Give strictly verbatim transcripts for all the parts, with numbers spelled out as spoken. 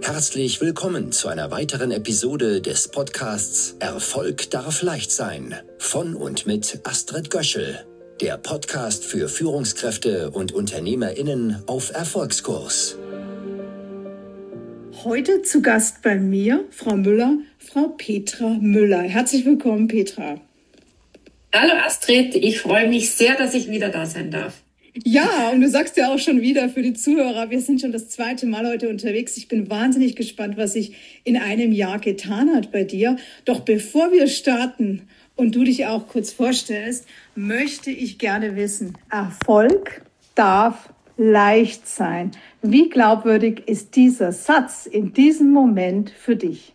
Herzlich willkommen zu einer weiteren Episode des Podcasts Erfolg darf leicht sein von und mit Astrid Göschel, der Podcast für Führungskräfte und UnternehmerInnen auf Erfolgskurs. Heute zu Gast bei mir Frau Müller, Frau Petra Müller. Herzlich willkommen, Petra. Hallo Astrid, ich freue mich sehr, dass ich wieder da sein darf. Ja, und du sagst ja auch schon wieder für die Zuhörer, wir sind schon das zweite Mal heute unterwegs. Ich bin wahnsinnig gespannt, was sich in einem Jahr getan hat bei dir. Doch bevor wir starten und du dich auch kurz vorstellst, möchte ich gerne wissen, Erfolg darf leicht sein. Wie glaubwürdig ist dieser Satz in diesem Moment für dich?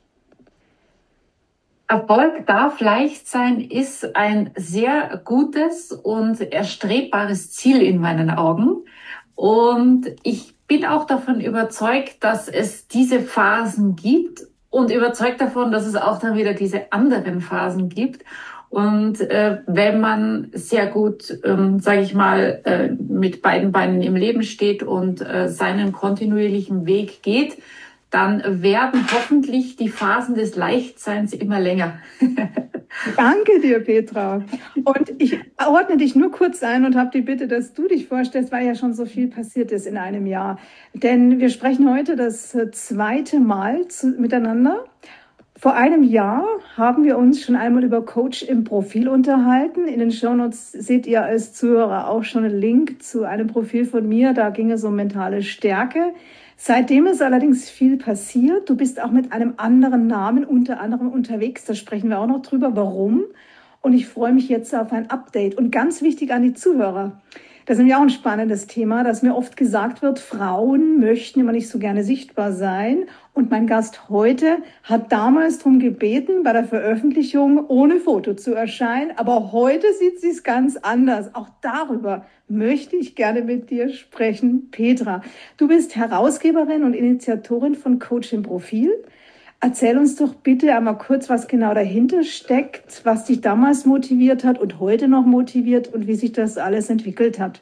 Erfolg darf leicht sein ist ein sehr gutes und erstrebbares Ziel in meinen Augen. Und ich bin auch davon überzeugt, dass es diese Phasen gibt und überzeugt davon, dass es auch dann wieder diese anderen Phasen gibt. Und äh, wenn man sehr gut, ähm, sage ich mal, äh, mit beiden Beinen im Leben steht und äh, seinen kontinuierlichen Weg geht, dann werden hoffentlich die Phasen des Leichtseins immer länger. Danke dir, Petra. Und ich ordne dich nur kurz ein und habe die Bitte, dass du dich vorstellst, weil ja schon so viel passiert ist in einem Jahr. Denn wir sprechen heute das zweite Mal zu, miteinander. Vor einem Jahr haben wir uns schon einmal über Coach im Profil unterhalten. In den Shownotes seht ihr als Zuhörer auch schon einen Link zu einem Profil von mir. Da ging es um mentale Stärke. Seitdem ist allerdings viel passiert. Du bist auch mit einem anderen Namen unter anderem unterwegs. Da sprechen wir auch noch drüber, warum. Und ich freue mich jetzt auf ein Update. Und ganz wichtig an die Zuhörer. Das ist nämlich auch ein spannendes Thema, dass mir oft gesagt wird, Frauen möchten immer nicht so gerne sichtbar sein. Und mein Gast heute hat damals darum gebeten, bei der Veröffentlichung ohne Foto zu erscheinen. Aber heute sieht sie es ganz anders. Auch darüber möchte ich gerne mit dir sprechen, Petra. Du bist Herausgeberin und Initiatorin von Coach im Profil. Erzähl uns doch bitte einmal kurz, was genau dahinter steckt, was dich damals motiviert hat und heute noch motiviert und wie sich das alles entwickelt hat.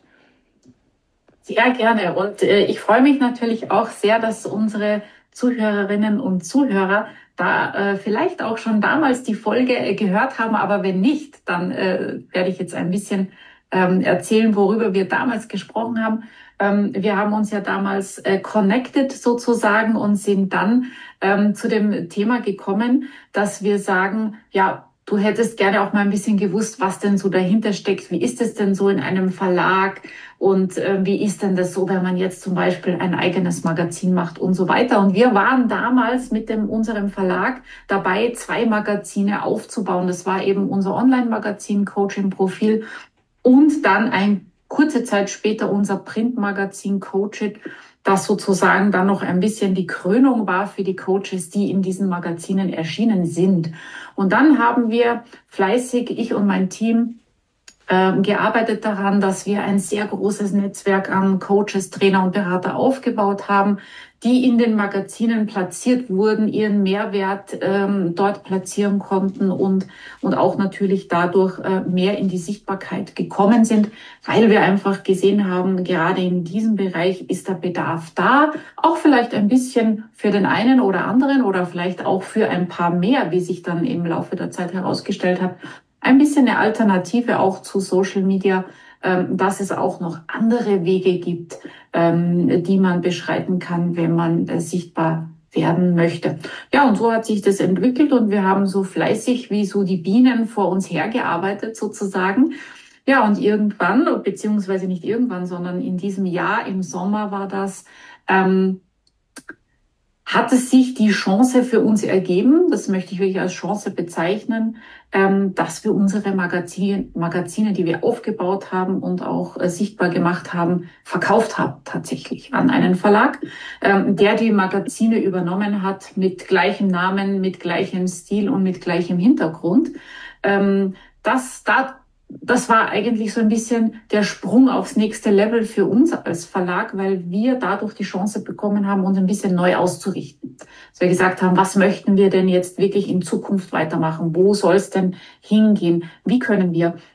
Sehr gerne. Und äh, ich freue mich natürlich auch sehr, dass unsere Zuhörerinnen und Zuhörer da äh, vielleicht auch schon damals die Folge äh, gehört haben. Aber wenn nicht, dann äh, werde ich jetzt ein bisschen ähm, erzählen, worüber wir damals gesprochen haben. Ähm, wir haben uns ja damals äh, connected sozusagen und sind dann ähm, zu dem Thema gekommen, dass wir sagen, ja, du hättest gerne auch mal ein bisschen gewusst, was denn so dahinter steckt. Wie ist es denn so in einem Verlag? Und äh, wie ist denn das so, wenn man jetzt zum Beispiel ein eigenes Magazin macht und so weiter? Und wir waren damals mit dem unserem Verlag dabei, zwei Magazine aufzubauen. Das war eben unser Online-Magazin Coach im Profil und dann ein kurze Zeit später unser Printmagazin Coach It, das sozusagen dann noch ein bisschen die Krönung war für die Coaches, die in diesen Magazinen erschienen sind. Und dann haben wir fleißig, ich und mein Team, äh, gearbeitet daran, dass wir ein sehr großes Netzwerk an Coaches, Trainer und Berater aufgebaut haben, die in den Magazinen platziert wurden, ihren Mehrwert ähm, dort platzieren konnten und und auch natürlich dadurch äh, mehr in die Sichtbarkeit gekommen sind, weil wir einfach gesehen haben, gerade in diesem Bereich ist der Bedarf da, auch vielleicht ein bisschen für den einen oder anderen oder vielleicht auch für ein paar mehr, wie sich dann im Laufe der Zeit herausgestellt hat, ein bisschen eine Alternative auch zu Social Media, dass es auch noch andere Wege gibt, die man beschreiten kann, wenn man sichtbar werden möchte. Ja, und so hat sich das entwickelt und wir haben so fleißig wie so die Bienen vor uns hergearbeitet sozusagen. Ja, und irgendwann, beziehungsweise nicht irgendwann, sondern in diesem Jahr, im Sommer war das, ähm, hat es sich die Chance für uns ergeben, das möchte ich wirklich als Chance bezeichnen, dass wir unsere Magazine, Magazine, die wir aufgebaut haben und auch sichtbar gemacht haben, verkauft haben tatsächlich an einen Verlag, der die Magazine übernommen hat mit gleichem Namen, mit gleichem Stil und mit gleichem Hintergrund. Das, da Das war eigentlich so ein bisschen der Sprung aufs nächste Level für uns als Verlag, weil wir dadurch die Chance bekommen haben, uns ein bisschen neu auszurichten. Dass wir gesagt haben, was möchten wir denn jetzt wirklich in Zukunft weitermachen? Wo soll es denn hingehen? Wie können wir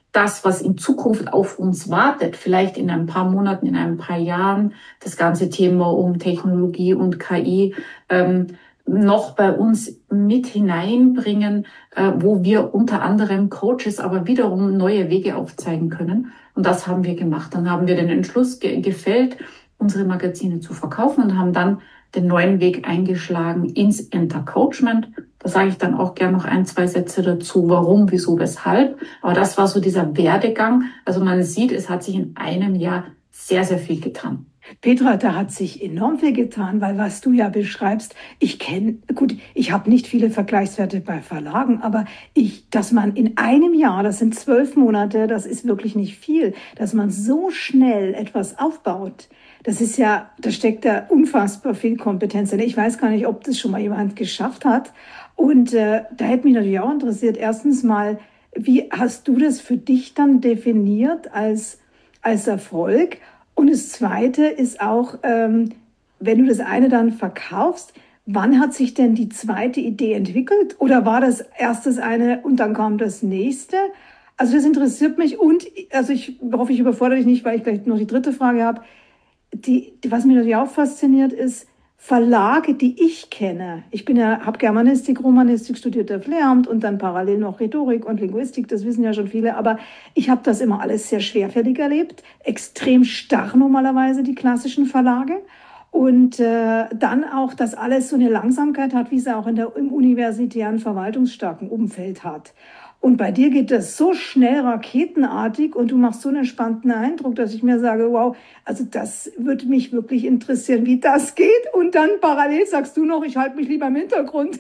das, was in Zukunft auf uns wartet, vielleicht in ein paar Monaten, in ein paar Jahren, das ganze Thema um Technologie und K I, ähm, noch bei uns mit hineinbringen, äh, wo wir unter anderem Coaches aber wiederum neue Wege aufzeigen können. Und das haben wir gemacht. Dann haben wir den Entschluss ge- gefällt, unsere Magazine zu verkaufen und haben dann den neuen Weg eingeschlagen ins Entercoachment. Da sage ich dann auch gerne noch ein, zwei Sätze dazu, warum, wieso, weshalb. Aber das war so dieser Werdegang. Also man sieht, es hat sich in einem Jahr sehr, sehr viel getan. Petra, da hat sich enorm viel getan, weil was du ja beschreibst, ich kenne, gut, ich habe nicht viele Vergleichswerte bei Verlagen, aber ich, dass man in einem Jahr, das sind zwölf Monate, das ist wirklich nicht viel, dass man so schnell etwas aufbaut. Das ist ja, da steckt da unfassbar viel Kompetenz drin. Ich weiß gar nicht, ob das schon mal jemand geschafft hat. Und äh, da hätte mich natürlich auch interessiert, erstens mal, wie hast du das für dich dann definiert als, als Erfolg? Und das Zweite ist auch, ähm, wenn du das eine dann verkaufst, wann hat sich denn die zweite Idee entwickelt? Oder war das erst das eine und dann kam das nächste? Also das interessiert mich und, also ich hoffe, ich überfordere dich nicht, weil ich gleich noch die dritte Frage habe. Die, die, was mich natürlich auch fasziniert ist, Verlage, die ich kenne. Ich bin ja, habe Germanistik, Romanistik studiert auf Lehramt und dann parallel noch Rhetorik und Linguistik, das wissen ja schon viele, aber ich habe das immer alles sehr schwerfällig erlebt, extrem starr normalerweise die klassischen Verlage und äh, dann auch, dass alles so eine Langsamkeit hat, wie es auch in der, im universitären verwaltungsstarken Umfeld hat. Und bei dir geht das so schnell raketenartig und du machst so einen spannenden Eindruck, dass ich mir sage, wow, also das würde mich wirklich interessieren, wie das geht. Und dann parallel sagst du noch, ich halte mich lieber im Hintergrund.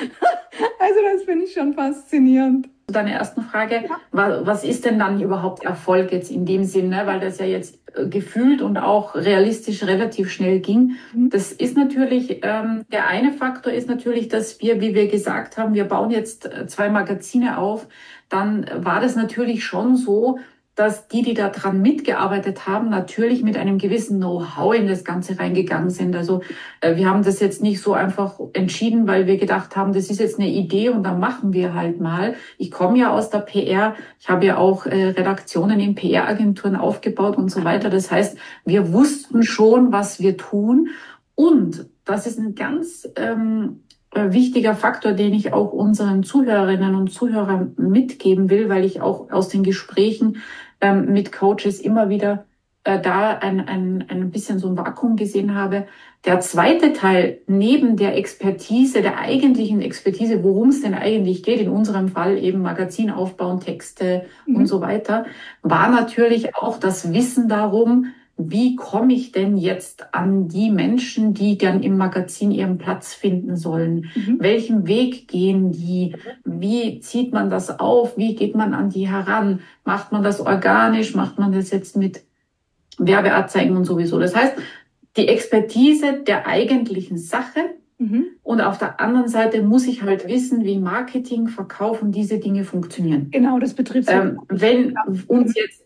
Also das finde ich schon faszinierend. Zu deiner ersten Frage, was ist denn dann überhaupt Erfolg jetzt in dem Sinne, weil das ja jetzt gefühlt und auch realistisch relativ schnell ging. Das ist natürlich, ähm, der eine Faktor ist natürlich, dass wir, wie wir gesagt haben, wir bauen jetzt zwei Magazine auf, dann war das natürlich schon so, dass die, die da dran mitgearbeitet haben, natürlich mit einem gewissen Know-how in das Ganze reingegangen sind. Also äh, wir haben das jetzt nicht so einfach entschieden, weil wir gedacht haben, das ist jetzt eine Idee und dann machen wir halt mal. Ich komme ja aus der P R, ich habe ja auch äh, Redaktionen in P R-Agenturen aufgebaut und so weiter. Das heißt, wir wussten schon, was wir tun. Und das ist ein ganz ähm, wichtiger Faktor, den ich auch unseren Zuhörerinnen und Zuhörern mitgeben will, weil ich auch aus den Gesprächen ähm, mit Coaches immer wieder äh, da ein, ein, ein bisschen so ein Vakuum gesehen habe. Der zweite Teil, neben der Expertise, der eigentlichen Expertise, worum es denn eigentlich geht, in unserem Fall eben Magazin aufbauen, Texte mhm. und so weiter, war natürlich auch das Wissen darum, wie komme ich denn jetzt an die Menschen, die dann im Magazin ihren Platz finden sollen? Mhm. Welchen Weg gehen die? Wie zieht man das auf? Wie geht man an die heran? Macht man das organisch? Macht man das jetzt mit Werbeanzeigen und sowieso? Das heißt, die Expertise der eigentlichen Sache. Mhm. Und auf der anderen Seite muss ich halt wissen, wie Marketing, Verkauf und diese Dinge funktionieren. Genau, das Betriebs- ähm, Wenn uns jetzt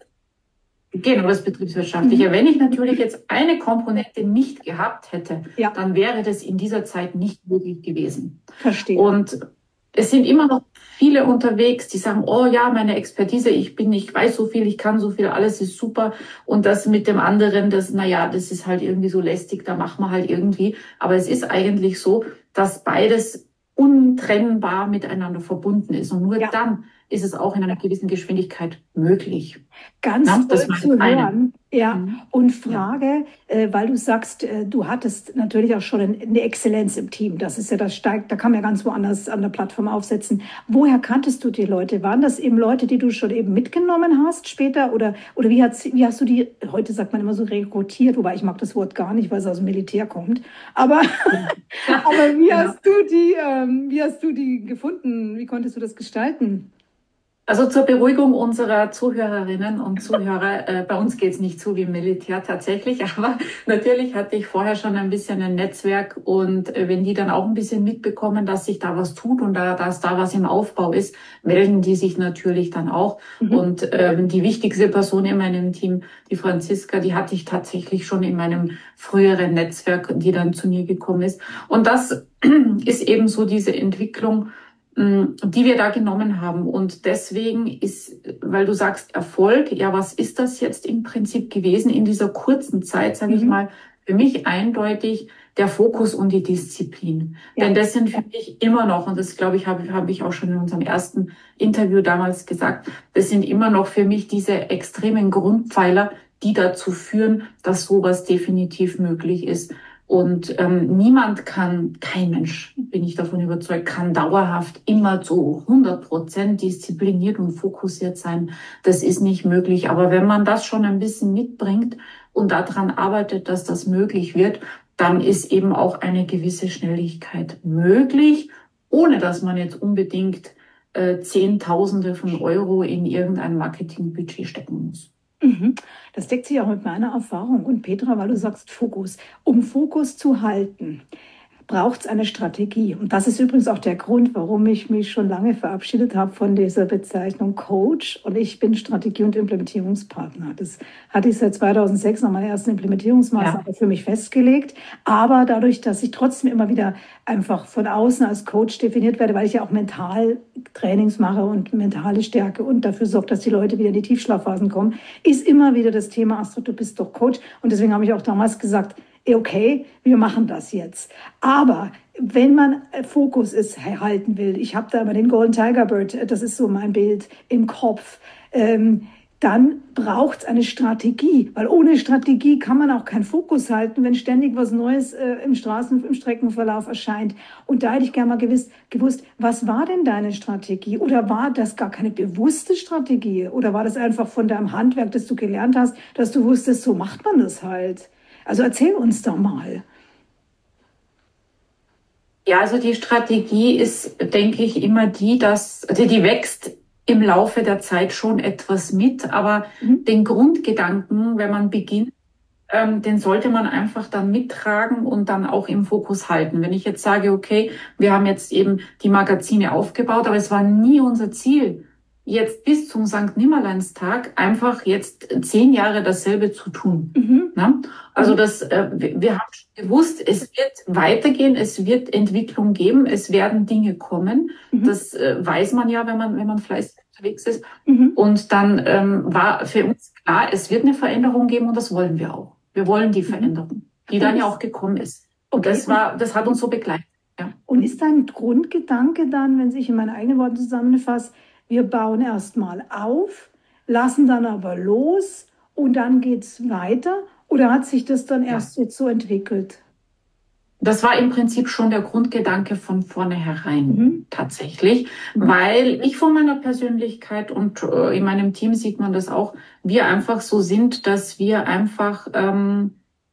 Genau, das Betriebswirtschaftliche. Mhm. Wenn ich natürlich jetzt eine Komponente nicht gehabt hätte, ja. dann wäre das in dieser Zeit nicht möglich gewesen. Verstehe. Und es sind immer noch viele unterwegs, die sagen, oh ja, meine Expertise, ich bin, ich weiß so viel, ich kann so viel, alles ist super. Und das mit dem anderen, das, naja, das ist halt irgendwie so lästig, da machen wir halt irgendwie. Aber es ist eigentlich so, dass beides untrennbar miteinander verbunden ist. Und nur ja. dann ist es auch in einer gewissen Geschwindigkeit möglich. Ganz ja, das zu hören. Ja, mhm. Und Frage, äh, weil du sagst, äh, du hattest natürlich auch schon eine Exzellenz im Team. Das ist ja das steigt, da kann man ja ganz woanders an der Plattform aufsetzen. Woher kanntest du die Leute? Waren das eben Leute, die du schon eben mitgenommen hast später? Oder, oder wie, hat, wie hast du die, heute sagt man immer so rekrutiert, wobei ich mag das Wort gar nicht, weil es aus dem Militär kommt. Aber, aber wie, ja. hast du die, ähm, wie hast du die gefunden? Wie konntest du das gestalten? Also zur Beruhigung unserer Zuhörerinnen und Zuhörer, äh, bei uns geht's nicht zu wie im Militär tatsächlich, aber natürlich hatte ich vorher schon ein bisschen ein Netzwerk und äh, wenn die dann auch ein bisschen mitbekommen, dass sich da was tut und da, dass da was im Aufbau ist, melden die sich natürlich dann auch. Mhm. Und ähm, die wichtigste Person in meinem Team, die Franziska, die hatte ich tatsächlich schon in meinem früheren Netzwerk, die dann zu mir gekommen ist. Und das ist eben so diese Entwicklung, die wir da genommen haben. Und deswegen ist, weil du sagst Erfolg, ja, was ist das jetzt im Prinzip gewesen in dieser kurzen Zeit, sage mhm. ich mal, für mich eindeutig der Fokus und die Disziplin. Ja. Denn das sind für mich immer noch, und das glaube ich, habe, habe ich auch schon in unserem ersten Interview damals gesagt, das sind immer noch für mich diese extremen Grundpfeiler, die dazu führen, dass sowas definitiv möglich ist. Und ähm, niemand kann, kein Mensch, bin ich davon überzeugt, kann dauerhaft immer zu hundert Prozent diszipliniert und fokussiert sein. Das ist nicht möglich. Aber wenn man das schon ein bisschen mitbringt und daran arbeitet, dass das möglich wird, dann ist eben auch eine gewisse Schnelligkeit möglich, ohne dass man jetzt unbedingt äh, Zehntausende von Euro in irgendein Marketingbudget stecken muss. Das deckt sich auch mit meiner Erfahrung. Und Petra, weil du sagst Fokus. Um Fokus zu halten, braucht es eine Strategie. Und das ist übrigens auch der Grund, warum ich mich schon lange verabschiedet habe von dieser Bezeichnung Coach. Und ich bin Strategie- und Implementierungspartner. Das hatte ich seit zweitausendsechs nach meiner ersten Implementierungsmaßnahme ja. für mich festgelegt. Aber dadurch, dass ich trotzdem immer wieder einfach von außen als Coach definiert werde, weil ich ja auch Mentaltrainings mache und mentale Stärke und dafür sorge, dass die Leute wieder in die Tiefschlafphasen kommen, ist immer wieder das Thema, Astrid, du bist doch Coach. Und deswegen habe ich auch damals gesagt, okay, wir machen das jetzt. Aber wenn man Fokus ist, halten will, ich habe da immer den Golden Tiger Bird, das ist so mein Bild im Kopf, ähm, dann braucht es eine Strategie, weil ohne Strategie kann man auch keinen Fokus halten, wenn ständig was Neues äh, im Straßen- im Streckenverlauf erscheint. Und da hätte ich gerne mal gewusst, gewusst, was war denn deine Strategie? Oder war das gar keine bewusste Strategie? Oder war das einfach von deinem Handwerk, das du gelernt hast, dass du wusstest, so macht man das halt? Also erzähl uns doch mal. Ja, also die Strategie ist, denke ich, immer die, dass also die wächst im Laufe der Zeit schon etwas mit, aber mhm. den Grundgedanken, wenn man beginnt, ähm, den sollte man einfach dann mittragen und dann auch im Fokus halten. Wenn ich jetzt sage, okay, wir haben jetzt eben die Magazine aufgebaut, aber es war nie unser Ziel, jetzt bis zum Sankt Nimmerleinstag einfach jetzt zehn Jahre dasselbe zu tun. Mhm. Ne? Also das, äh, wir haben schon gewusst, es wird weitergehen, es wird Entwicklung geben, es werden Dinge kommen. Mhm. Das äh, weiß man ja, wenn man wenn man fleißig unterwegs ist. Mhm. Und dann ähm, war für uns klar, es wird eine Veränderung geben und das wollen wir auch. Wir wollen die Veränderung, die dann ja auch gekommen ist. Und okay. das war, das hat uns so begleitet. Ja. Und ist dein Grundgedanke dann, wenn ich in meinen eigenen Worten zusammenfasse, wir bauen erstmal auf, lassen dann aber los und dann geht's weiter? Oder hat sich das dann erst ja. jetzt so entwickelt? Das war im Prinzip schon der Grundgedanke von vornherein mhm. tatsächlich, mhm. weil ich von meiner Persönlichkeit und äh, in meinem Team sieht man das auch, wir einfach so sind, dass wir einfach ähm,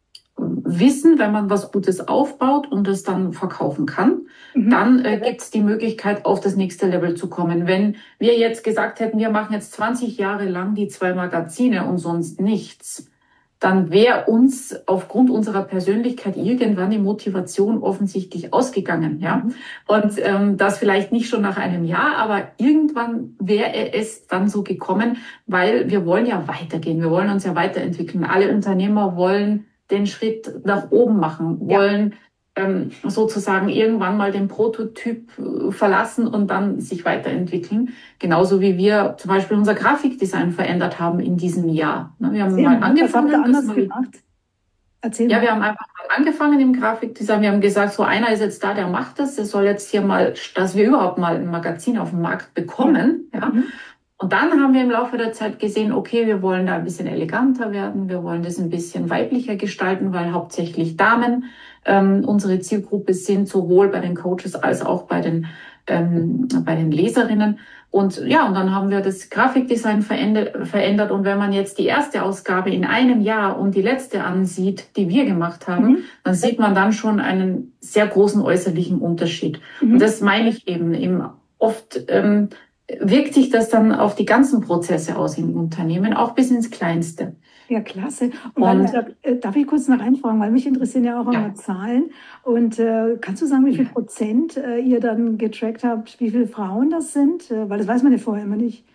wissen, wenn man was Gutes aufbaut und es dann verkaufen kann, mhm. dann äh, gibt es die Möglichkeit, auf das nächste Level zu kommen. Wenn wir jetzt gesagt hätten, wir machen jetzt zwanzig Jahre lang die zwei Magazine und sonst nichts, dann wäre uns aufgrund unserer Persönlichkeit irgendwann die Motivation offensichtlich ausgegangen. Ja? Und ähm, das vielleicht nicht schon nach einem Jahr, aber irgendwann wäre es dann so gekommen, weil wir wollen ja weitergehen, wir wollen uns ja weiterentwickeln. Alle Unternehmer wollen den Schritt nach oben machen, wollen ja. ähm, sozusagen irgendwann mal den Prototyp äh, verlassen und dann sich weiterentwickeln. Genauso wie wir zum Beispiel unser Grafikdesign verändert haben in diesem Jahr. Ne, wir haben Erzähl mal mal, angefangen. Was habt ihr anders gemacht? Erzähl ja, mal. Wir haben einfach mal angefangen im Grafikdesign. Wir haben gesagt, so einer ist jetzt da, der macht das. Der soll jetzt hier mal, dass wir überhaupt mal ein Magazin auf den Markt bekommen. Ja. Mhm. Und dann haben wir im Laufe der Zeit gesehen, okay, wir wollen da ein bisschen eleganter werden, wir wollen das ein bisschen weiblicher gestalten, weil hauptsächlich Damen ähm, unsere Zielgruppe sind, sowohl bei den Coaches als auch bei den ähm, bei den Leserinnen. Und ja, und dann haben wir das Grafikdesign verändert, verändert. Und wenn man jetzt die erste Ausgabe in einem Jahr und die letzte ansieht, die wir gemacht haben, mhm. dann sieht man dann schon einen sehr großen äußerlichen Unterschied. Mhm. Und das meine ich eben, eben oft ähm, wirkt sich das dann auf die ganzen Prozesse aus im Unternehmen, auch bis ins Kleinste. Ja, klasse. Und, und weil, äh, darf ich kurz noch reinfragen, weil mich interessieren ja auch immer ja. Zahlen. Und äh, kannst du sagen, wie viel Prozent äh, ihr dann getrackt habt, wie viele Frauen das sind? Äh, weil das weiß man ja vorher immer nicht.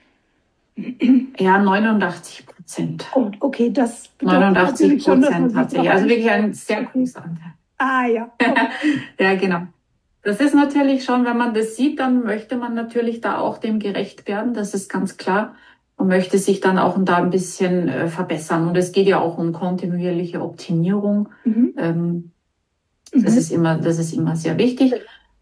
Ja, neunundachtzig Prozent. Oh, okay, das neunundachtzig Prozent tatsächlich. Also wirklich ein sehr großer Anteil. Ah ja. Okay. Ja, genau. Das ist natürlich schon, wenn man das sieht, dann möchte man natürlich da auch dem gerecht werden, das ist ganz klar. Und möchte sich dann auch da ein bisschen äh, verbessern. Und es geht ja auch um kontinuierliche Optimierung. Mhm. Ähm, mhm. Das ist immer, das ist immer sehr wichtig.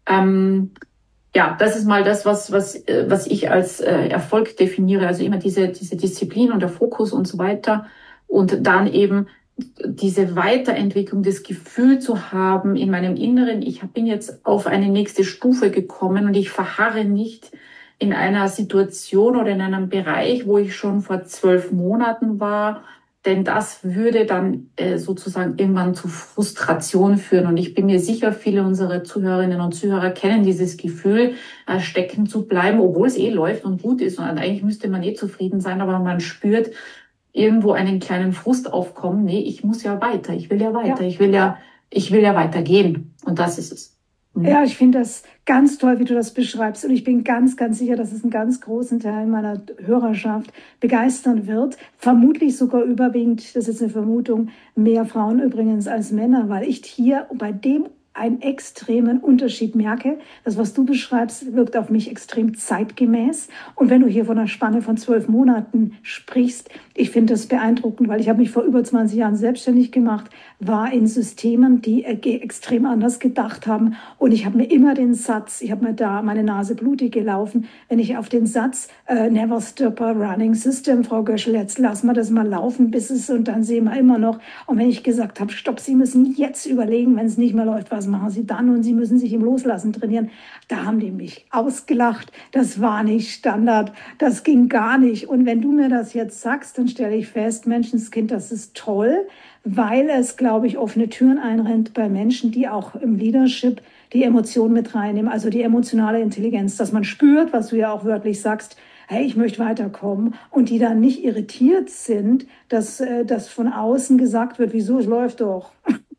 Ähm, ja, das ist mal das, was, was, äh, was ich als äh, Erfolg definiere. Also immer diese, diese Disziplin und der Fokus und so weiter. Und dann eben diese Weiterentwicklung, das Gefühl zu haben in meinem Inneren, ich bin jetzt auf eine nächste Stufe gekommen und ich verharre nicht in einer Situation oder in einem Bereich, wo ich schon vor zwölf Monaten war, denn das würde dann äh, sozusagen irgendwann zu Frustration führen. Und ich bin mir sicher, viele unserer Zuhörerinnen und Zuhörer kennen dieses Gefühl, äh, stecken zu bleiben, obwohl es eh läuft und gut ist. Und eigentlich müsste man eh zufrieden sein, aber man spürt irgendwo einen kleinen Frust aufkommen. Nee, ich muss ja weiter, ich will ja weiter, ja. ich will ja, ich will ja weitergehen. Und das ist es. Ja, ich finde das ganz toll, wie du das beschreibst. Und ich bin ganz, ganz sicher, dass es einen ganz großen Teil meiner Hörerschaft begeistern wird. Vermutlich sogar überwiegend, das ist eine Vermutung, mehr Frauen übrigens als Männer, weil ich hier bei dem einen extremen Unterschied merke. Das, was du beschreibst, wirkt auf mich extrem zeitgemäß. Und wenn du hier von einer Spanne von zwölf Monaten sprichst, ich finde das beeindruckend, weil ich habe mich vor über zwanzig Jahren selbstständig gemacht, war in Systemen, die extrem anders gedacht haben. Und ich habe mir immer den Satz, ich habe mir da meine Nase blutig gelaufen, wenn ich auf den Satz uh, never stop a running system, Frau Göschel, jetzt lassen wir das mal laufen, bis es, und dann sehen wir immer noch. Und wenn ich gesagt habe, stopp, Sie müssen jetzt überlegen, wenn es nicht mehr läuft, was machen Sie dann? Und Sie müssen sich im Loslassen trainieren. Da haben die mich ausgelacht. Das war nicht Standard. Das ging gar nicht. Und wenn du mir das jetzt sagst, dann stelle ich fest, Menschenskind, das ist toll, weil es, glaube ich, offene Türen einrennt bei Menschen, die auch im Leadership die Emotionen mit reinnehmen, also die emotionale Intelligenz, dass man spürt, was du ja auch wörtlich sagst, hey, ich möchte weiterkommen, und die dann nicht irritiert sind, dass, dass von außen gesagt wird, wieso, es läuft doch.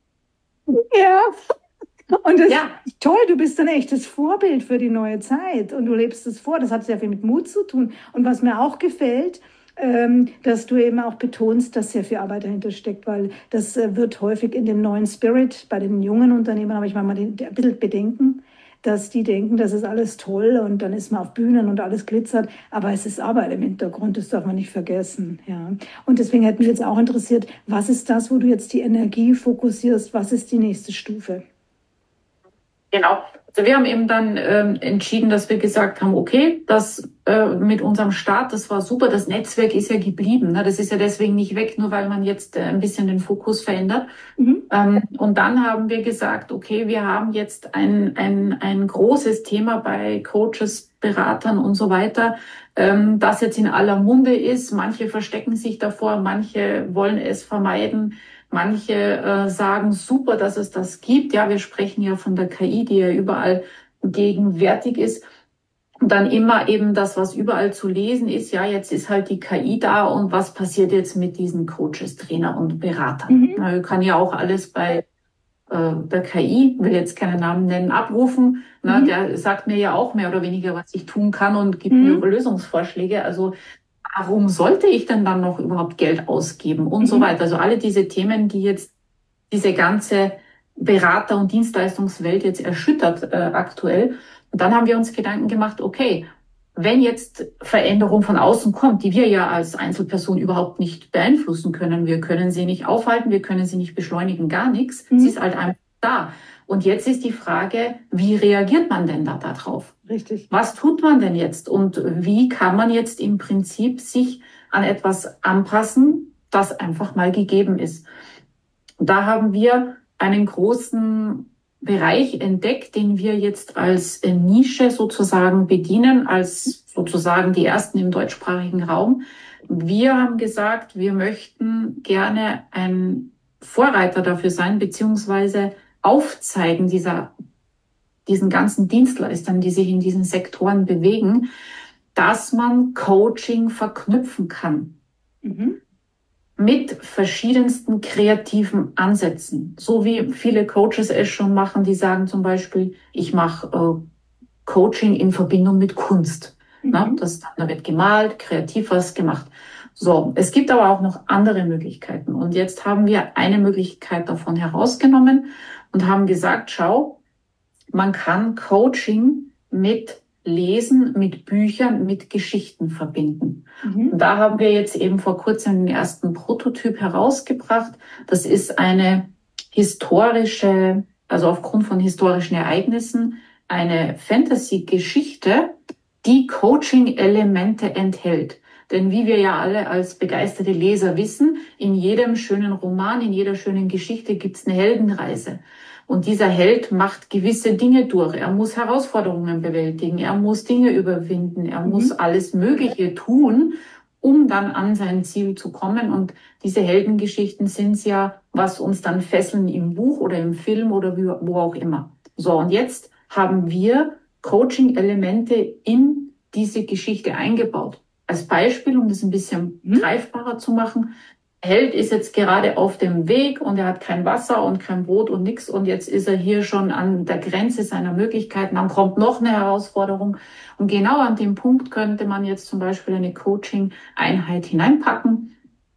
Ja. Und das ja. ist toll, du bist ein echtes Vorbild für die neue Zeit und du lebst es vor. Das hat sehr viel mit Mut zu tun. Und was mir auch gefällt, ähm, dass du eben auch betonst, dass sehr viel Arbeit dahinter steckt, weil das äh, wird häufig in dem neuen Spirit bei den jungen Unternehmern, habe ich manchmal ein bisschen Bedenken, dass die denken, das ist alles toll und dann ist man auf Bühnen und alles glitzert, aber es ist Arbeit im Hintergrund, das darf man nicht vergessen. Ja. Und deswegen hätte mich jetzt auch interessiert, was ist das, wo du jetzt die Energie fokussierst, was ist die nächste Stufe? Genau. Also wir haben eben dann ähm, entschieden, dass wir gesagt haben, okay, das äh, mit unserem Start, das war super, das Netzwerk ist ja geblieben. Ne? Das ist ja deswegen nicht weg, nur weil man jetzt äh, ein bisschen den Fokus verändert. Mhm. Ähm, und dann haben wir gesagt, okay, wir haben jetzt ein, ein, ein großes Thema bei Coaches, Beratern und so weiter, ähm, das jetzt in aller Munde ist. Manche verstecken sich davor, manche wollen es vermeiden. Manche äh, sagen, super, dass es das gibt. Ja, wir sprechen ja von der K I, die ja überall gegenwärtig ist. Und dann immer eben das, was überall zu lesen ist. Ja, jetzt ist halt die K I da und was passiert jetzt mit diesen Coaches, Trainer und Beratern? Mhm. Na, kann ja auch alles bei äh, der K I, will jetzt keine Namen nennen, abrufen. Na, mhm. Der sagt mir ja auch mehr oder weniger, was ich tun kann und gibt mhm. mir Lösungsvorschläge. Also warum sollte ich denn dann noch überhaupt Geld ausgeben und mhm. so weiter? Also alle diese Themen, die jetzt diese ganze Berater- und Dienstleistungswelt jetzt erschüttert äh, aktuell. Und dann haben wir uns Gedanken gemacht, okay, wenn jetzt Veränderung von außen kommt, die wir ja als Einzelperson überhaupt nicht beeinflussen können, wir können sie nicht aufhalten, wir können sie nicht beschleunigen, gar nichts. Mhm. Sie ist halt einfach da. Und jetzt ist die Frage, wie reagiert man denn da darauf? Richtig. Was tut man denn jetzt? Und wie kann man jetzt im Prinzip sich an etwas anpassen, das einfach mal gegeben ist? Und da haben wir einen großen Bereich entdeckt, den wir jetzt als Nische sozusagen bedienen, als sozusagen die ersten im deutschsprachigen Raum. Wir haben gesagt, wir möchten gerne ein Vorreiter dafür sein, beziehungsweise aufzeigen dieser, diesen ganzen Dienstleistern, die sich in diesen Sektoren bewegen, dass man Coaching verknüpfen kann. Mhm. Mit verschiedensten kreativen Ansätzen. So wie viele Coaches es schon machen, die sagen zum Beispiel, ich mache äh, Coaching in Verbindung mit Kunst. Mhm. Na, das, da wird gemalt, kreativ was gemacht. So, es gibt aber auch noch andere Möglichkeiten. Und jetzt haben wir eine Möglichkeit davon herausgenommen und haben gesagt, schau, man kann Coaching mit Lesen, mit Büchern, mit Geschichten verbinden. Mhm. Und da haben wir jetzt eben vor kurzem den ersten Prototyp herausgebracht. Das ist eine historische, also aufgrund von historischen Ereignissen, eine Fantasy-Geschichte, die Coaching-Elemente enthält. Denn wie wir ja alle als begeisterte Leser wissen, in jedem schönen Roman, in jeder schönen Geschichte gibt es eine Heldenreise. Und dieser Held macht gewisse Dinge durch. Er muss Herausforderungen bewältigen, er muss Dinge überwinden, er mhm. muss alles Mögliche tun, um dann an sein Ziel zu kommen. Und diese Heldengeschichten sind es ja, was uns dann fesseln im Buch oder im Film oder wo auch immer. So, und jetzt haben wir Coaching-Elemente in diese Geschichte eingebaut. Als Beispiel, um das ein bisschen mhm. greifbarer zu machen. Der Held ist jetzt gerade auf dem Weg und er hat kein Wasser und kein Brot und nichts. Und jetzt ist er hier schon an der Grenze seiner Möglichkeiten. Dann kommt noch eine Herausforderung. Und genau an dem Punkt könnte man jetzt zum Beispiel eine Coaching-Einheit hineinpacken.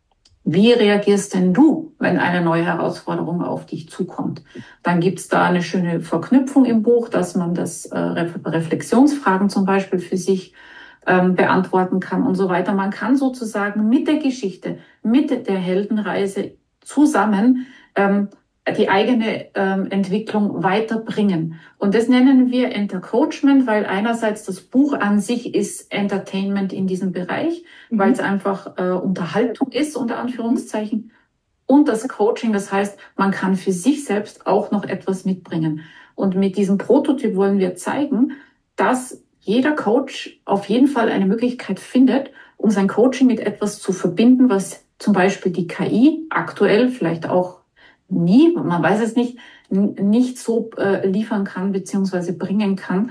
Wie reagierst denn du, wenn eine neue Herausforderung auf dich zukommt? Dann gibt's da eine schöne Verknüpfung im Buch, dass man das äh, Reflexionsfragen zum Beispiel für sich ähm, beantworten kann und so weiter. Man kann sozusagen mit der Geschichte, mit der Heldenreise zusammen ähm, die eigene ähm, Entwicklung weiterbringen. Und das nennen wir Entercoachment, weil einerseits das Buch an sich ist Entertainment in diesem Bereich, mhm. weil es einfach äh, Unterhaltung ist, unter Anführungszeichen. Und das Coaching, das heißt, man kann für sich selbst auch noch etwas mitbringen. Und mit diesem Prototyp wollen wir zeigen, dass jeder Coach auf jeden Fall eine Möglichkeit findet, um sein Coaching mit etwas zu verbinden, was zum Beispiel die K I aktuell vielleicht auch nie, man weiß es nicht, nicht so äh, liefern kann beziehungsweise bringen kann.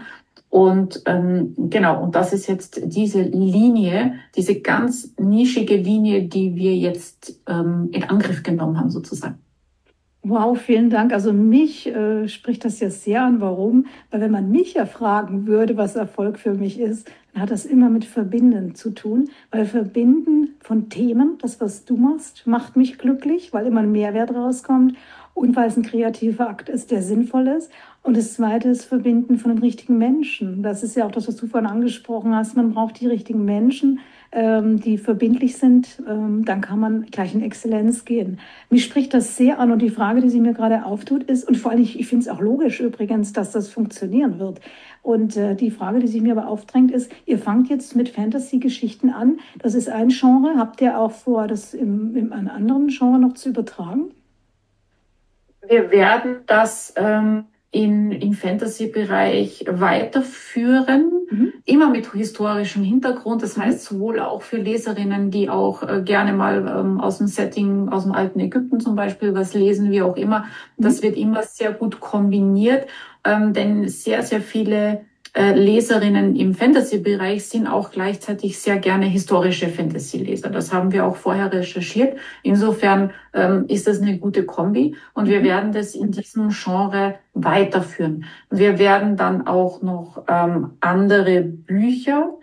Und ähm, genau, und das ist jetzt diese Linie, diese ganz nischige Linie, die wir jetzt ähm, in Angriff genommen haben sozusagen. Wow, vielen Dank. Also mich äh, spricht das ja sehr an. Warum? Weil wenn man mich ja fragen würde, was Erfolg für mich ist, dann hat das immer mit Verbinden zu tun. Weil Verbinden von Themen, das, was du machst, macht mich glücklich, weil immer ein Mehrwert rauskommt und weil es ein kreativer Akt ist, der sinnvoll ist. Und das Zweite ist Verbinden von den richtigen Menschen. Das ist ja auch das, was du vorhin angesprochen hast. Man braucht die richtigen Menschen, ähm, die verbindlich sind. Ähm, dann kann man gleich in Exzellenz gehen. Mich spricht das sehr an. Und die Frage, die sie mir gerade auftut, ist, und vor allem, ich, ich finde es auch logisch übrigens, dass das funktionieren wird. Und äh, die Frage, die sich mir aber aufdrängt, ist, ihr fangt jetzt mit Fantasy-Geschichten an. Das ist ein Genre. Habt ihr auch vor, das im, im einem anderen Genre noch zu übertragen? Wir werden das ähm, in, im Fantasy-Bereich weiterführen, mhm. immer mit historischem Hintergrund. Das heißt, sowohl auch für Leserinnen, die auch äh, gerne mal ähm, aus dem Setting, aus dem alten Ägypten zum Beispiel was lesen, wie auch immer. Das mhm. wird immer sehr gut kombiniert, ähm, denn sehr, sehr viele äh, Leserinnen im Fantasy-Bereich sind auch gleichzeitig sehr gerne historische Fantasy-Leser. Das haben wir auch vorher recherchiert. Insofern ähm, ist das eine gute Kombi und wir werden das in diesem Genre weiterführen. Wir werden dann auch noch ähm, andere Bücher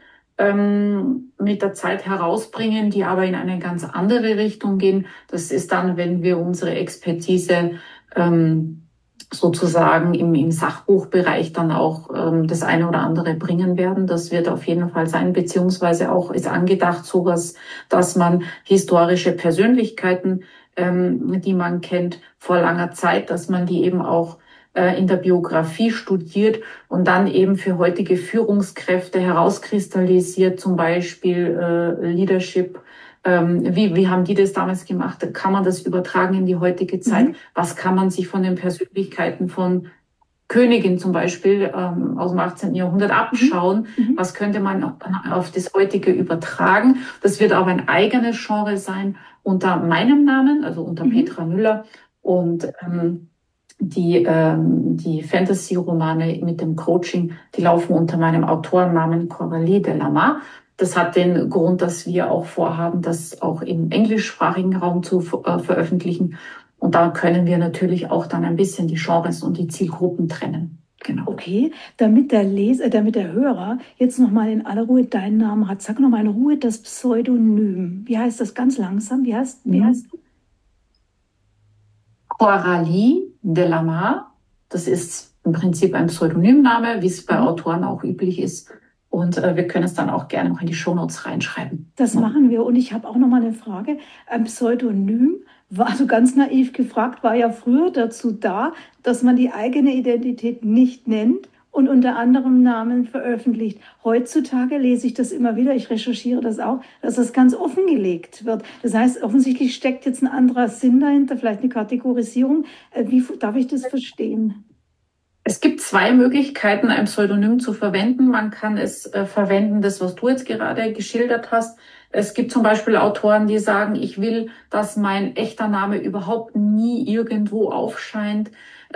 ähm, mit der Zeit herausbringen, die aber in eine ganz andere Richtung gehen. Das ist dann, wenn wir unsere Expertise ähm, sozusagen im, im Sachbuchbereich dann auch ähm, das eine oder andere bringen werden. Das wird auf jeden Fall sein, beziehungsweise auch ist angedacht sowas, dass man historische Persönlichkeiten, ähm, die man kennt vor langer Zeit, dass man die eben auch äh, in der Biografie studiert und dann eben für heutige Führungskräfte herauskristallisiert, zum Beispiel äh, Leadership. Ähm, wie, wie haben die das damals gemacht? Kann man das übertragen in die heutige Zeit? Mhm. Was kann man sich von den Persönlichkeiten von Königin zum Beispiel ähm, aus dem achtzehnten Jahrhundert abschauen? Mhm. Was könnte man auf das heutige übertragen? Das wird auch ein eigenes Genre sein unter meinem Namen, also unter mhm. Petra Müller. Und ähm, die, ähm, die Fantasy-Romane mit dem Coaching, die laufen unter meinem Autorennamen Coralie Delamar. Das hat den Grund, dass wir auch vorhaben, das auch im englischsprachigen Raum zu äh, veröffentlichen. Und da können wir natürlich auch dann ein bisschen die Genres und die Zielgruppen trennen. Genau. Okay, damit der Leser, damit der Hörer jetzt nochmal in aller Ruhe deinen Namen hat, sag nochmal in Ruhe das Pseudonym. Wie heißt das ganz langsam? Wie heißt, wie heißt du? Coralie Delamar. Das ist im Prinzip ein Pseudonymname, wie es bei Autoren auch üblich ist. Und äh, wir können es dann auch gerne noch in die Shownotes reinschreiben. Das machen wir. Und ich habe auch noch mal eine Frage. Ein Pseudonym, war also ganz naiv gefragt, war ja früher dazu da, dass man die eigene Identität nicht nennt und unter anderem Namen veröffentlicht. Heutzutage lese ich das immer wieder, ich recherchiere das auch, dass das ganz offengelegt wird. Das heißt, offensichtlich steckt jetzt ein anderer Sinn dahinter, vielleicht eine Kategorisierung. Wie darf ich das verstehen? Es gibt zwei Möglichkeiten, ein Pseudonym zu verwenden. Man kann es äh, verwenden, das, was du jetzt gerade geschildert hast. Es gibt zum Beispiel Autoren, die sagen, ich will, dass mein echter Name überhaupt nie irgendwo aufscheint.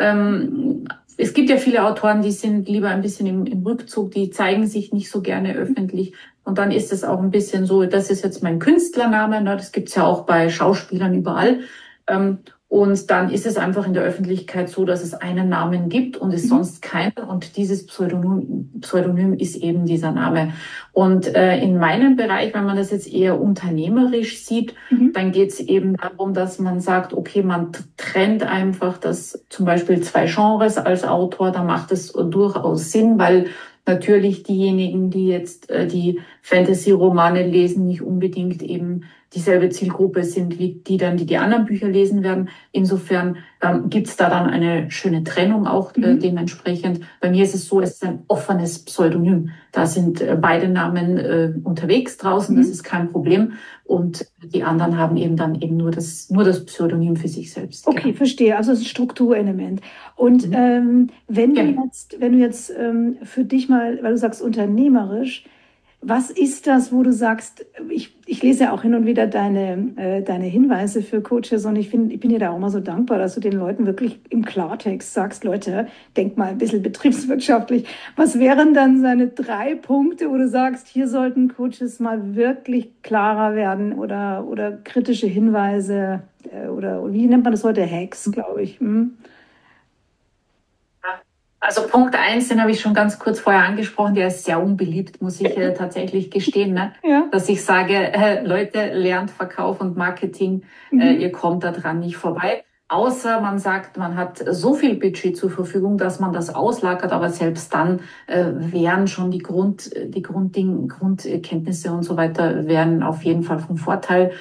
Ähm, es gibt ja viele Autoren, die sind lieber ein bisschen im, im Rückzug, die zeigen sich nicht so gerne öffentlich. Und dann ist es auch ein bisschen so, das ist jetzt mein Künstlername, ne? Das gibt's ja auch bei Schauspielern überall. Ähm, Und dann ist es einfach in der Öffentlichkeit so, dass es einen Namen gibt und es sonst keinen. Und dieses Pseudonym, Pseudonym ist eben dieser Name. Und äh, in meinem Bereich, wenn man das jetzt eher unternehmerisch sieht, mhm. dann geht es eben darum, dass man sagt, okay, man trennt einfach das zum Beispiel zwei Genres als Autor. Da macht es durchaus Sinn, weil natürlich diejenigen, die jetzt äh, die Fantasy-Romane lesen, nicht unbedingt eben dieselbe Zielgruppe sind, wie die dann, die die anderen Bücher lesen werden. Insofern ähm, gibt's da dann eine schöne Trennung auch äh, mhm. dementsprechend. Bei mir ist es so, es ist ein offenes Pseudonym. Da sind äh, beide Namen äh, unterwegs draußen, mhm. das ist kein Problem. Und die anderen haben eben dann eben nur das, nur das Pseudonym für sich selbst. Okay, ja. Verstehe. Also es ist ein Strukturelement. Und mhm. ähm, wenn du ja. jetzt, wenn du jetzt ähm, für dich mal, weil du sagst unternehmerisch, was ist das, wo du sagst, ich, ich lese ja auch hin und wieder deine, äh, deine Hinweise für Coaches und ich, find, ich bin dir da auch mal so dankbar, dass du den Leuten wirklich im Klartext sagst, Leute, denkt mal ein bisschen betriebswirtschaftlich. Was wären dann seine drei Punkte, wo du sagst, hier sollten Coaches mal wirklich klarer werden oder, oder kritische Hinweise äh, oder wie nennt man das heute? Hacks, glaube ich. Hm? Also Punkt eins, den habe ich schon ganz kurz vorher angesprochen, der ist sehr unbeliebt, muss ich äh, tatsächlich gestehen, ne? Ja. Dass ich sage, äh, Leute, lernt Verkauf und Marketing, mhm. äh, ihr kommt da dran nicht vorbei. Außer man sagt, man hat so viel Budget zur Verfügung, dass man das auslagert, aber selbst dann äh, wären schon die Grund, die Grundding, Grundkenntnisse und so weiter wären auf jeden Fall vom Vorteil.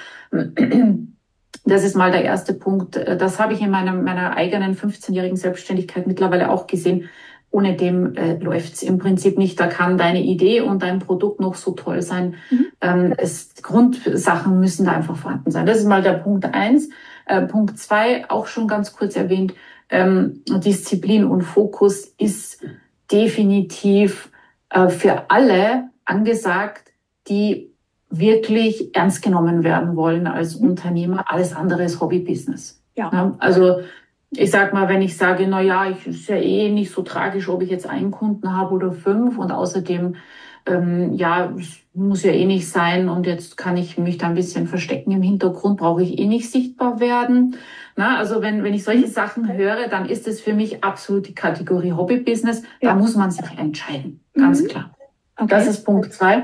Das ist mal der erste Punkt. Das habe ich in meiner, meiner eigenen fünfzehnjährigen Selbstständigkeit mittlerweile auch gesehen. Ohne dem äh, läuft's im Prinzip nicht. Da kann deine Idee und dein Produkt noch so toll sein. Mhm. Ähm, es, Grundsachen müssen da einfach vorhanden sein. Das ist mal der Punkt eins. Äh, Punkt zwei, auch schon ganz kurz erwähnt, ähm, Disziplin und Fokus ist definitiv äh, für alle angesagt, die wirklich ernst genommen werden wollen als Unternehmer. Alles andere ist Hobbybusiness. Ja. Ja, also ich sag mal, wenn ich sage, na ja, ich ist ja eh nicht so tragisch, ob ich jetzt einen Kunden habe oder fünf und außerdem ähm, ja, muss ja eh nicht sein und jetzt kann ich mich da ein bisschen verstecken im Hintergrund, brauche ich eh nicht sichtbar werden. Na, also wenn wenn ich solche Sachen höre, dann ist es für mich absolut die Kategorie Hobbybusiness. Ja. Da muss man sich entscheiden, ganz mhm. klar. Okay. Das ist Punkt zwei.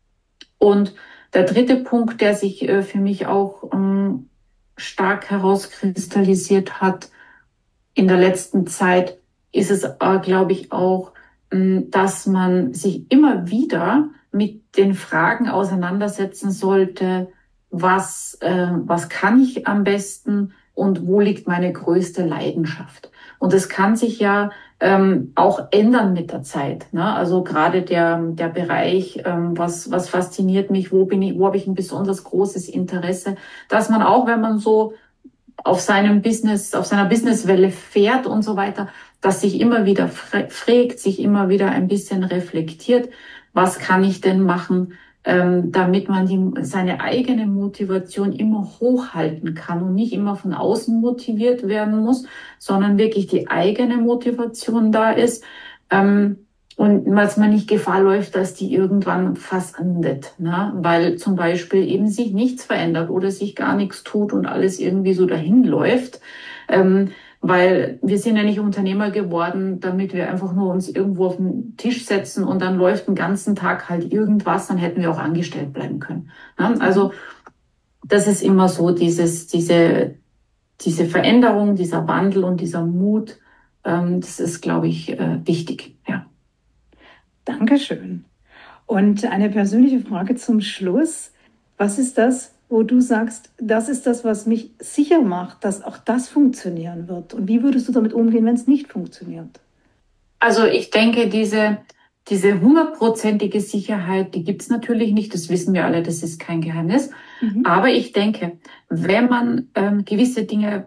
Und der dritte Punkt, der sich äh, für mich auch ähm, stark herauskristallisiert hat in der letzten Zeit, ist es, äh, glaube ich, auch, ähm, dass man sich immer wieder mit den Fragen auseinandersetzen sollte, was, äh, was kann ich am besten und wo liegt meine größte Leidenschaft? Und es kann sich ja ähm, auch ändern mit der Zeit. Ne? Also gerade der der Bereich, ähm, was was fasziniert mich, wo bin ich, wo habe ich ein besonders großes Interesse, dass man auch, wenn man so auf seinem Business, auf seiner Businesswelle fährt und so weiter, dass sich immer wieder fragt, sich immer wieder ein bisschen reflektiert, was kann ich denn machen, ähm, damit man die, seine eigene Motivation immer hochhalten kann und nicht immer von außen motiviert werden muss, sondern wirklich die eigene Motivation da ist, ähm, und dass man nicht Gefahr läuft, dass die irgendwann versandet, ne? Weil zum Beispiel eben sich nichts verändert oder sich gar nichts tut und alles irgendwie so dahin läuft. Ähm, weil wir sind ja nicht Unternehmer geworden, damit wir einfach nur uns irgendwo auf den Tisch setzen und dann läuft den ganzen Tag halt irgendwas, dann hätten wir auch angestellt bleiben können. Also das ist immer so, dieses, diese, diese Veränderung, dieser Wandel und dieser Mut, ähm, das ist, glaube ich, äh, wichtig. Ja. Dankeschön. Und eine persönliche Frage zum Schluss. Was ist das, wo du sagst, das ist das, was mich sicher macht, dass auch das funktionieren wird? Und wie würdest du damit umgehen, wenn es nicht funktioniert? Also ich denke, diese, diese hundertprozentige Sicherheit, die gibt's natürlich nicht. Das wissen wir alle, das ist kein Geheimnis. Mhm. Aber ich denke, wenn man ähm, gewisse Dinge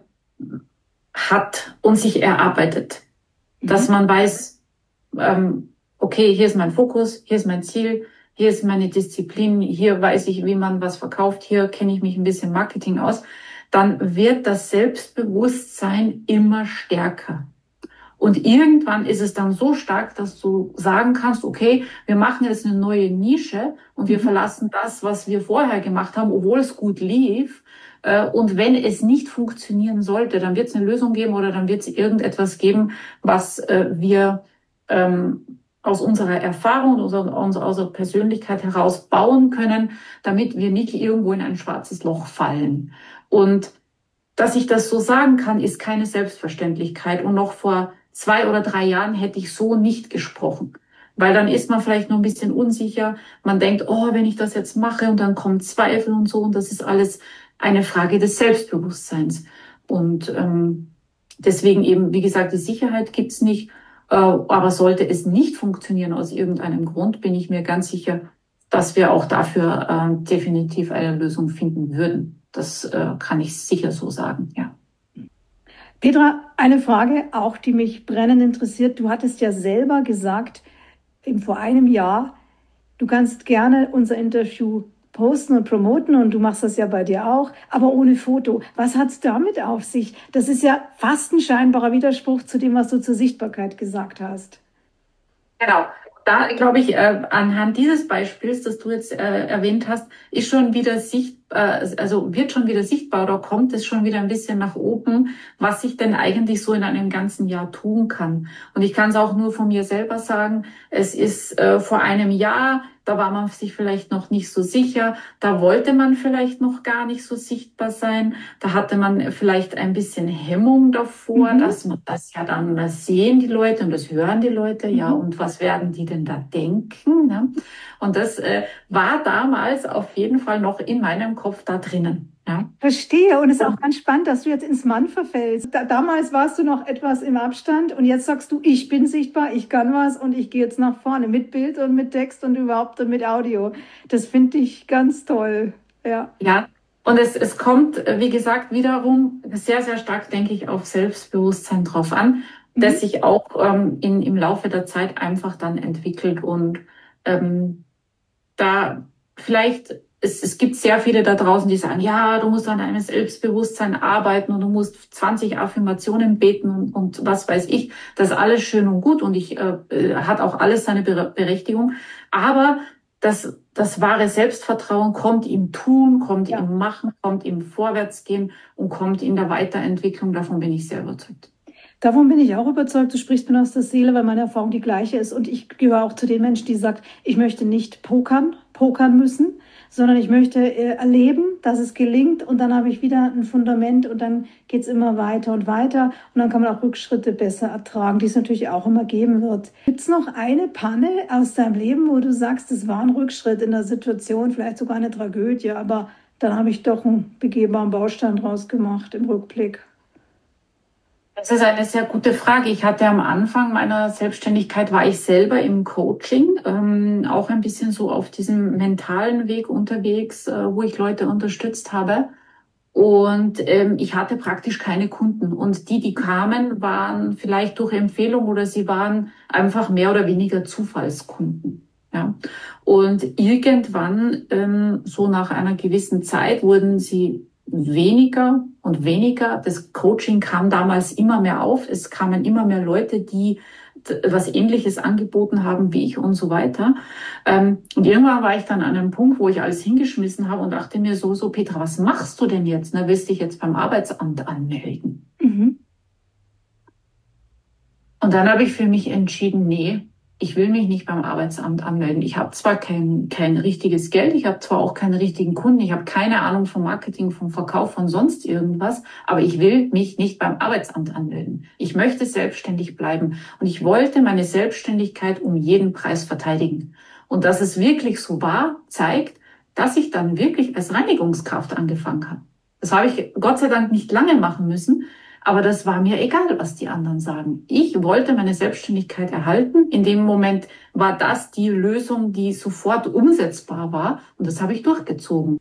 hat und sich erarbeitet, mhm. dass man weiß, ähm, okay, hier ist mein Fokus, hier ist mein Ziel, hier ist meine Disziplin, hier weiß ich, wie man was verkauft, hier kenne ich mich ein bisschen Marketing aus, dann wird das Selbstbewusstsein immer stärker. Und irgendwann ist es dann so stark, dass du sagen kannst, okay, wir machen jetzt eine neue Nische und wir verlassen das, was wir vorher gemacht haben, obwohl es gut lief. Und wenn es nicht funktionieren sollte, dann wird es eine Lösung geben oder dann wird es irgendetwas geben, was wir aus unserer Erfahrung, aus unserer Persönlichkeit heraus bauen können, damit wir nicht irgendwo in ein schwarzes Loch fallen. Und dass ich das so sagen kann, ist keine Selbstverständlichkeit. Und noch vor zwei oder drei Jahren hätte ich so nicht gesprochen. Weil dann ist man vielleicht noch ein bisschen unsicher. Man denkt, oh, wenn ich das jetzt mache und dann kommen Zweifel und so. Und das ist alles eine Frage des Selbstbewusstseins. Und ähm, deswegen eben, wie gesagt, die Sicherheit gibt's nicht. Äh, aber sollte es nicht funktionieren aus irgendeinem Grund, bin ich mir ganz sicher, dass wir auch dafür äh, definitiv eine Lösung finden würden. Das äh, kann ich sicher so sagen, ja. Petra, eine Frage auch, die mich brennend interessiert. Du hattest ja selber gesagt, vor einem Jahr, du kannst gerne unser Interview posten und promoten und du machst das ja bei dir auch, aber ohne Foto. Was hat es damit auf sich? Das ist ja fast ein scheinbarer Widerspruch zu dem, was du zur Sichtbarkeit gesagt hast. Genau. Da glaube ich, äh, anhand dieses Beispiels, das du jetzt äh, erwähnt hast, ist schon wieder sichtbar, also wird schon wieder sichtbar oder kommt es schon wieder ein bisschen nach oben, was ich denn eigentlich so in einem ganzen Jahr tun kann. Und ich kann es auch nur von mir selber sagen, es ist äh, vor einem Jahr, da war man sich vielleicht noch nicht so sicher, da wollte man vielleicht noch gar nicht so sichtbar sein, da hatte man vielleicht ein bisschen Hemmung davor, mhm. dass man das ja dann, das sehen die Leute und das hören die Leute, mhm. ja, und was werden die denn da denken? Ne? Und das äh, war damals auf jeden Fall noch in meinem Kopf da drinnen. Ja. Verstehe. Und es ist auch ganz spannend, dass du jetzt ins Mann verfällst. Da, damals warst du noch etwas im Abstand und jetzt sagst du, ich bin sichtbar, ich kann was und ich gehe jetzt nach vorne mit Bild und mit Text und überhaupt und mit Audio. Das finde ich ganz toll. Ja. Ja. Und es, es kommt, wie gesagt, wiederum sehr, sehr stark, denke ich, auf Selbstbewusstsein drauf an, mhm. das sich auch ähm, in, im Laufe der Zeit einfach dann entwickelt. Und ähm, da vielleicht, es, es gibt sehr viele da draußen, die sagen, ja, du musst an deinem Selbstbewusstsein arbeiten und du musst zwanzig Affirmationen beten und, und was weiß ich. Das ist alles schön und gut und ich äh, hat auch alles seine Berechtigung. Aber das, das wahre Selbstvertrauen kommt im Tun, kommt ja. im Machen, kommt im Vorwärtsgehen und kommt in der Weiterentwicklung. Davon bin ich sehr überzeugt. Davon bin ich auch überzeugt. Du sprichst mir aus der Seele, weil meine Erfahrung die gleiche ist. Und ich gehöre auch zu den Menschen, die sagt, ich möchte nicht pokern, pokern müssen, sondern ich möchte äh, erleben, dass es gelingt. Und dann habe ich wieder ein Fundament und dann geht's immer weiter und weiter. Und dann kann man auch Rückschritte besser ertragen, die es natürlich auch immer geben wird. Gibt's noch eine Panne aus deinem Leben, wo du sagst, es war ein Rückschritt in der Situation, vielleicht sogar eine Tragödie, aber dann habe ich doch einen begehbaren Baustein draus gemacht im Rückblick? Das ist eine sehr gute Frage. Ich hatte am Anfang meiner Selbstständigkeit, war ich selber im Coaching, ähm, auch ein bisschen so auf diesem mentalen Weg unterwegs, äh, wo ich Leute unterstützt habe. Und ähm, ich hatte praktisch keine Kunden. Und die, die kamen, waren vielleicht durch Empfehlung oder sie waren einfach mehr oder weniger Zufallskunden. Ja. Und irgendwann, ähm, so nach einer gewissen Zeit, wurden sie weniger und weniger. Das Coaching kam damals immer mehr auf. Es kamen immer mehr Leute, die was Ähnliches angeboten haben wie ich und so weiter. Und irgendwann war ich dann an einem Punkt, wo ich alles hingeschmissen habe und dachte mir so, so Petra, was machst du denn jetzt? Na, willst dich jetzt beim Arbeitsamt anmelden? Mhm. Und dann habe ich für mich entschieden, nee, ich will mich nicht beim Arbeitsamt anmelden. Ich habe zwar kein, kein richtiges Geld, ich habe zwar auch keine richtigen Kunden, ich habe keine Ahnung vom Marketing, vom Verkauf, von sonst irgendwas, aber ich will mich nicht beim Arbeitsamt anmelden. Ich möchte selbstständig bleiben und ich wollte meine Selbstständigkeit um jeden Preis verteidigen. Und dass es wirklich so war, zeigt, dass ich dann wirklich als Reinigungskraft angefangen habe. Das habe ich Gott sei Dank nicht lange machen müssen, aber das war mir egal, was die anderen sagen. Ich wollte meine Selbstständigkeit erhalten. In dem Moment war das die Lösung, die sofort umsetzbar war. Und das habe ich durchgezogen.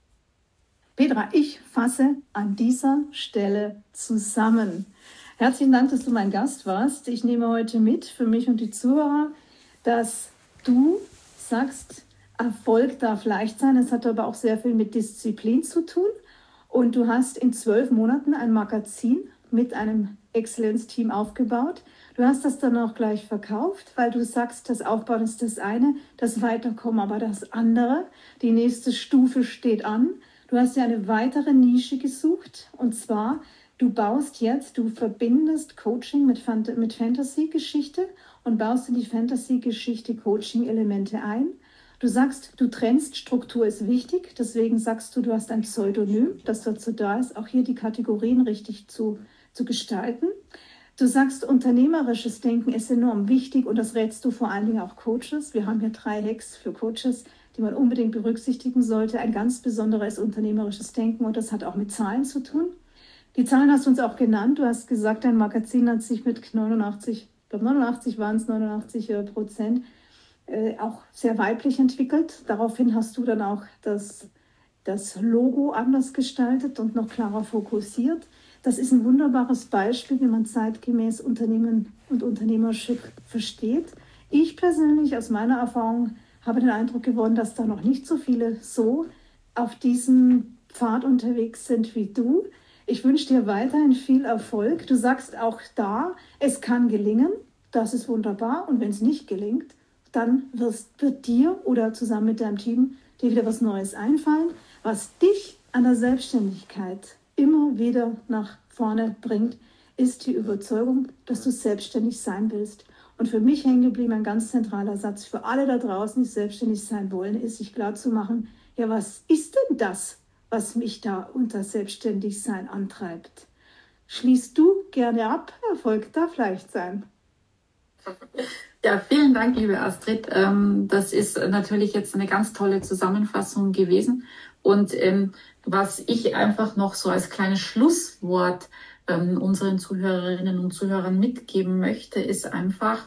Petra, ich fasse an dieser Stelle zusammen. Herzlichen Dank, dass du mein Gast warst. Ich nehme heute mit für mich und die Zuhörer, dass du sagst, Erfolg darf leicht sein. Es hat aber auch sehr viel mit Disziplin zu tun. Und du hast in zwölf Monaten ein Magazin mit einem Exzellenzteam aufgebaut. Du hast das dann auch gleich verkauft, weil du sagst, das Aufbauen ist das eine, das Weiterkommen aber das andere. Die nächste Stufe steht an. Du hast dir eine weitere Nische gesucht und zwar, du baust jetzt, du verbindest Coaching mit, Fant- mit Fantasy-Geschichte und baust in die Fantasy-Geschichte Coaching-Elemente ein. Du sagst, du trennst, Struktur ist wichtig, deswegen sagst du, du hast ein Pseudonym, das dazu da ist, auch hier die Kategorien richtig zu, zu gestalten. Du sagst, unternehmerisches Denken ist enorm wichtig und das rätst du vor allen Dingen auch Coaches. Wir haben hier drei Hacks für Coaches, die man unbedingt berücksichtigen sollte. Ein ganz besonderes unternehmerisches Denken und das hat auch mit Zahlen zu tun. Die Zahlen hast du uns auch genannt. Du hast gesagt, dein Magazin hat sich mit neunundachtzig, ich glaube neunundachtzig waren es, neunundachtzig Prozent, Äh, auch sehr weiblich entwickelt. Daraufhin hast du dann auch das, das Logo anders gestaltet und noch klarer fokussiert. Das ist ein wunderbares Beispiel, wie man zeitgemäß Unternehmen und Unternehmership versteht. Ich persönlich aus meiner Erfahrung habe den Eindruck gewonnen, dass da noch nicht so viele so auf diesem Pfad unterwegs sind wie du. Ich wünsche dir weiterhin viel Erfolg. Du sagst auch da, es kann gelingen. Das ist wunderbar. Und wenn es nicht gelingt, dann wirst, wird dir oder zusammen mit deinem Team dir wieder was Neues einfallen, was dich an der Selbstständigkeit immer wieder nach vorne bringt, ist die Überzeugung, dass du selbstständig sein willst. Und für mich hängen geblieben ein ganz zentraler Satz für alle da draußen, die selbstständig sein wollen, ist, sich klar zu machen, ja, was ist denn das, was mich da unter Selbstständigsein antreibt? Schließt du gerne ab, Erfolg darf leicht sein. Ja, vielen Dank, liebe Astrid. Das ist natürlich jetzt eine ganz tolle Zusammenfassung gewesen. Und was ich einfach noch so als kleines Schlusswort unseren Zuhörerinnen und Zuhörern mitgeben möchte, ist einfach,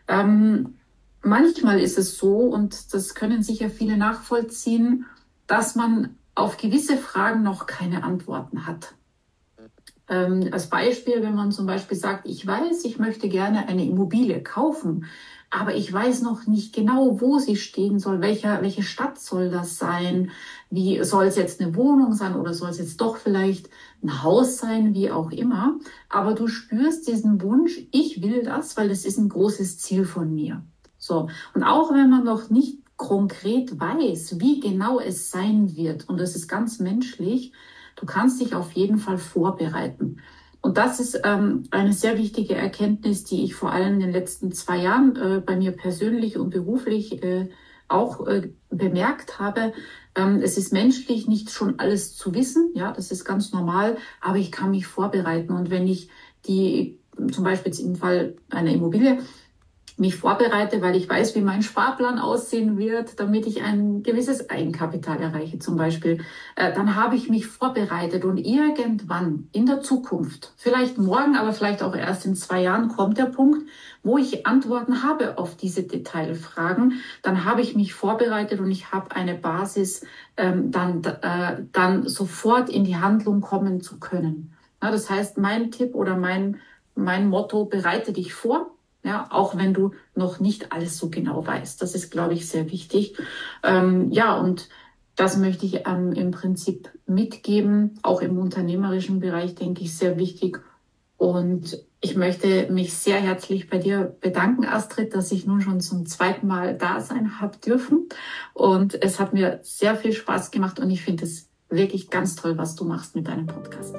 manchmal ist es so, und das können sicher viele nachvollziehen, dass man auf gewisse Fragen noch keine Antworten hat. Ähm, als Beispiel, wenn man zum Beispiel sagt, ich weiß, ich möchte gerne eine Immobilie kaufen, aber ich weiß noch nicht genau, wo sie stehen soll, welcher, welche Stadt soll das sein, wie soll es jetzt eine Wohnung sein oder soll es jetzt doch vielleicht ein Haus sein, wie auch immer. Aber du spürst diesen Wunsch, ich will das, weil das ist ein großes Ziel von mir. So. Und auch wenn man noch nicht konkret weiß, wie genau es sein wird, und das ist ganz menschlich, du kannst dich auf jeden Fall vorbereiten. Und das ist ähm, eine sehr wichtige Erkenntnis, die ich vor allem in den letzten zwei Jahren äh, bei mir persönlich und beruflich äh, auch äh, bemerkt habe. Ähm, es ist menschlich, nicht schon alles zu wissen. Ja, das ist ganz normal, aber ich kann mich vorbereiten. Und wenn ich die, zum Beispiel im Fall einer Immobilie, mich vorbereite, weil ich weiß, wie mein Sparplan aussehen wird, damit ich ein gewisses Eigenkapital erreiche zum Beispiel, äh, dann habe ich mich vorbereitet und irgendwann in der Zukunft, vielleicht morgen, aber vielleicht auch erst in zwei Jahren, kommt der Punkt, wo ich Antworten habe auf diese Detailfragen. Dann habe ich mich vorbereitet und ich habe eine Basis, ähm, dann, äh, dann sofort in die Handlung kommen zu können. Ja, das heißt, mein Tipp oder mein, mein Motto, bereite dich vor. Ja, auch wenn du noch nicht alles so genau weißt. Das ist, glaube ich, sehr wichtig. Ähm, ja, und das möchte ich ähm, im Prinzip mitgeben. Auch im unternehmerischen Bereich, denke ich, sehr wichtig. Und ich möchte mich sehr herzlich bei dir bedanken, Astrid, dass ich nun schon zum zweiten Mal da sein habe dürfen. Und es hat mir sehr viel Spaß gemacht und ich finde es wirklich ganz toll, was du machst mit deinem Podcast.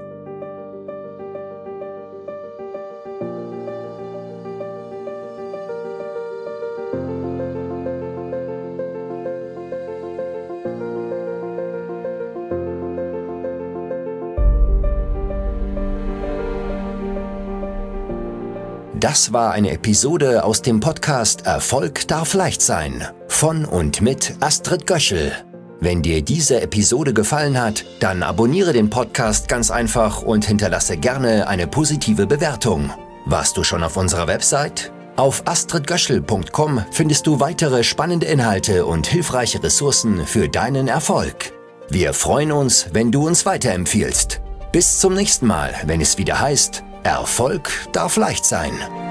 Das war eine Episode aus dem Podcast Erfolg darf leicht sein von und mit Astrid Göschel. Wenn dir diese Episode gefallen hat, dann abonniere den Podcast ganz einfach und hinterlasse gerne eine positive Bewertung. Warst du schon auf unserer Website? Auf astrid göschel punkt com findest du weitere spannende Inhalte und hilfreiche Ressourcen für deinen Erfolg. Wir freuen uns, wenn du uns weiterempfiehlst. Bis zum nächsten Mal, wenn es wieder heißt, Erfolg darf leicht sein.